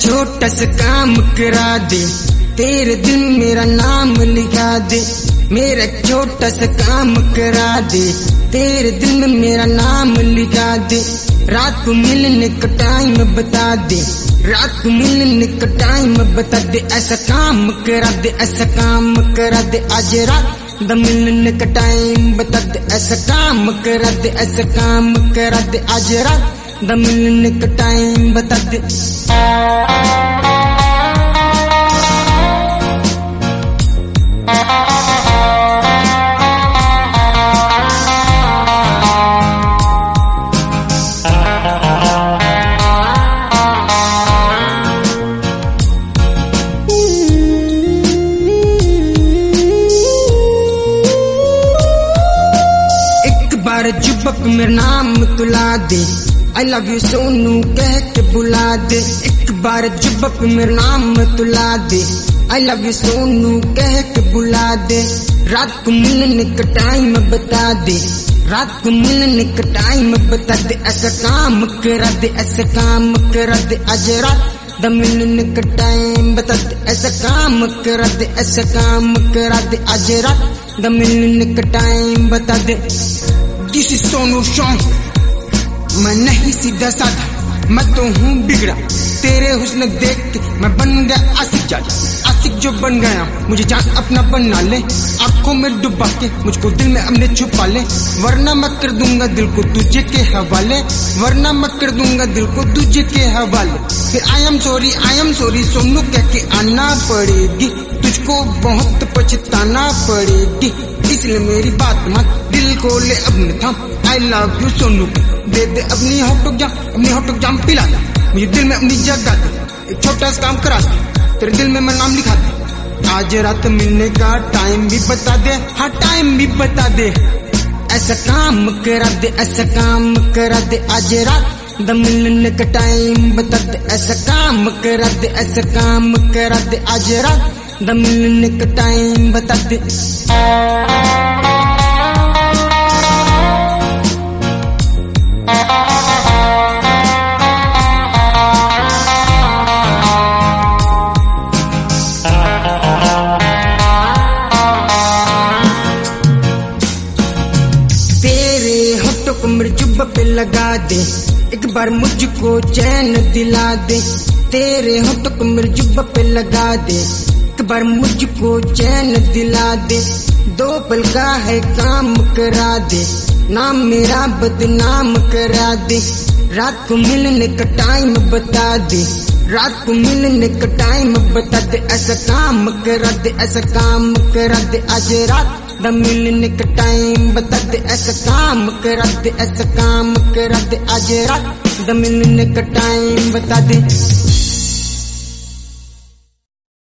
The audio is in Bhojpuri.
छोटा सा काम करा दे, तेरे दिल में मेरा नाम लिखा दे। मेरा छोटा सा काम करा दे, तेरे दिल में मेरा नाम लिखा दे। रात को मिलने का टाइम बता दे, रात को मिलने का टाइम बता दे। ऐसा काम करा दे, ऐसा काम करा दे। आज रात द मिलने का टाइम बता दे। ऐसा काम करा दे, ऐसा काम करा दे। आज रात द मिलने का टाइम बता दे। जुब्बा पे मेरा नाम तुला दे, I love you सोनू कह के बुला दे। एक बार जुब्बा पे मेरा नाम तुला दे, I love you सोनू कह के बुला दे। रात को मिलने का टाइम बता दे, रात को मिलने का टाइम बता दे। ऐसा काम करा दे, ऐसा काम करा दे। आज रात द मिलने का टाइम बता दे। ऐसा काम करा दे, ऐसा काम करा दे। आज रात द मिलने का टाइम बता दे। This is Sonu song. मैं नहीं सीधा साधा, मैं तो हूँ बिगड़ा। तेरे हुस्न देख के मैं बन गया आशिक जादा। आशिक जो बन गया मुझे जान अपना बना ले। आंखों में डुबा के मुझको दिल में अपने छुपा ले, वरना मैं कर दूंगा दिल को तुझे के हवाले। वरना मैं कर दूंगा दिल को तुझे के हवाले। फिर आई एम सॉरी सोनू कह के आना पड़ेगी, तुझको बहुत पछताना पड़ेगी। इसलिए मेरी बात मत दिल को ले अपने थाम। आई लव यू सोनू दे दे अपनी हॉट जाम पिला दे। मुझे दिल में अपनी जगह दे, एक छोटा सा काम करा दे। तेरे दिल में मैं नाम लिखा दे। आज रात मिलने का टाइम भी बता दे, हाँ टाइम भी बता दे। ऐसा काम करा दे, ऐसा काम करा दे। आज रात द मिलने का टाइम बता दे। ऐसा काम करा दे, ऐसा काम करा दे। आज रात द मिलने का टाइम बता दे। तेरे होठों को मेरे जुब्बा पे लगा दे, एक बार मुझको चैन दिला दे। तेरे होठों को मेरे जुब्बा पे लगा दे, एक बार मुझको चैन दिला दे। दो पल का है काम करा दे, नाम मेरा बदनाम करा दे। रात को मिलने का टाइम बता दे, रात को मिलने का टाइम बता दे। ऐसा काम करा दे, ऐसा काम करा दे। आज रात द मिलने का टाइम बता दे। ऐसा काम करा दे, ऐसा काम करा दे। आज रात द मिलने का टाइम बता दे।